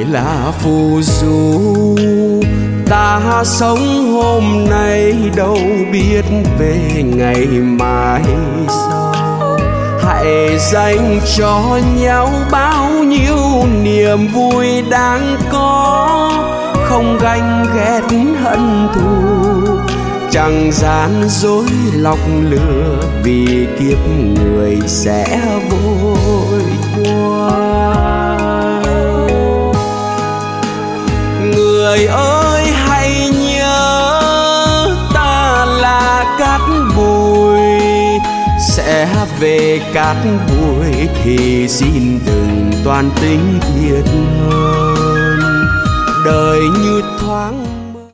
là phù du, ta sống hôm nay đâu biết về ngày mai sau. Hãy dành cho nhau bao nhiêu niềm vui đang có, không ganh ghét hận thù, chẳng gian dối lọc lừa, vì kiếp người sẽ vội qua. Người ơi hãy nhớ ta là cát bụi, sẽ về cát bụi thì xin đừng toan tính thiệt hơn. Đời như